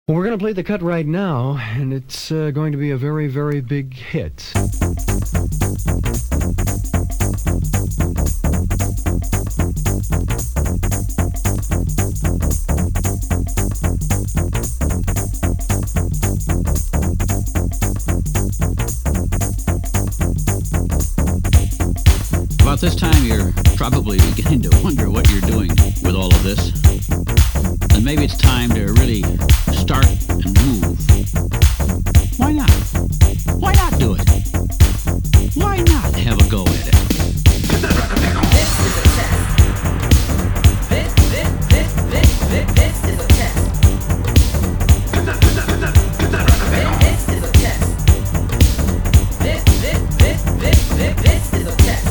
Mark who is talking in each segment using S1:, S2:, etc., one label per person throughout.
S1: Well, we're going to play the cut right now, and it's going to be a very, very big hit.
S2: About this time, you're probably beginning to wonder what you're doing with all of this. And maybe it's time to really start and move. Why not? Why not do it? Why not have a go at it?
S3: This is a test. This is a test. This is a test. This is a test.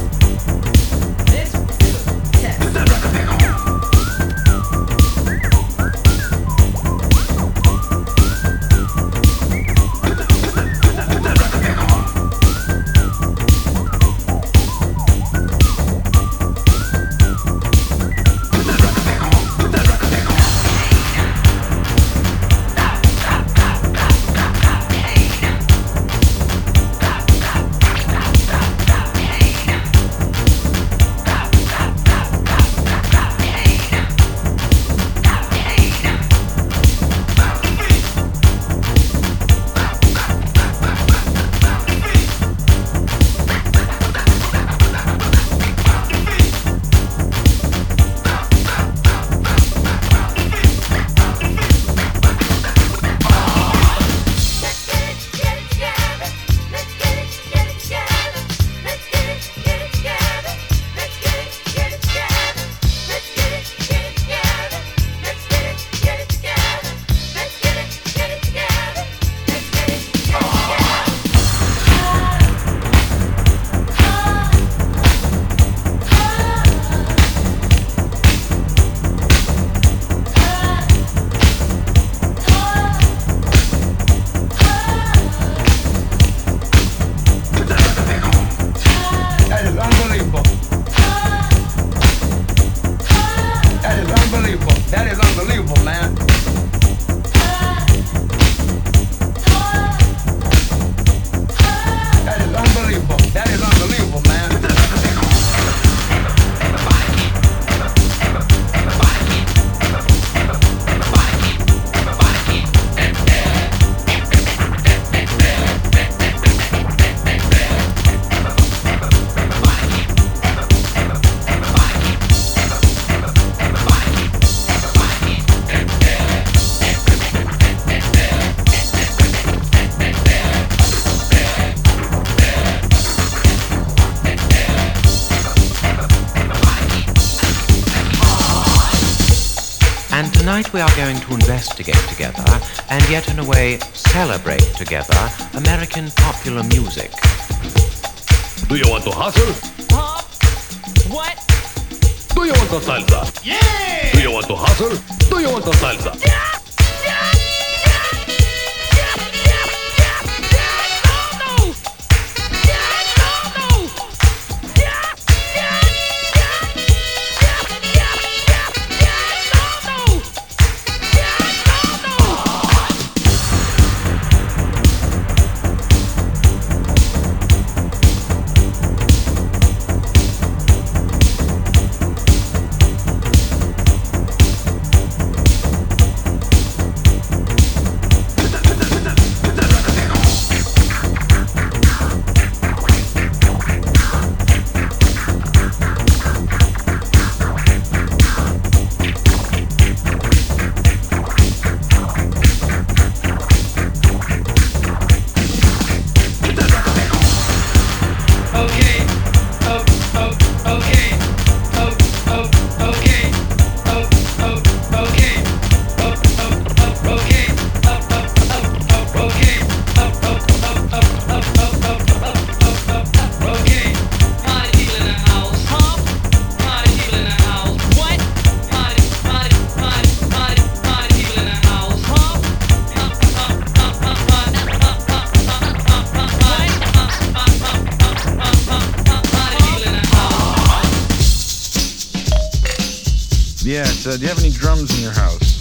S4: Tonight we are going to investigate together, and yet in a way celebrate together, American popular music.
S5: Do you want to hustle?
S3: Huh? What?
S5: Do you want to salsa?
S3: Yeah!
S5: Do you want to hustle? Do you want to salsa?
S3: Yeah!
S6: Yes, do you have any drums in your house?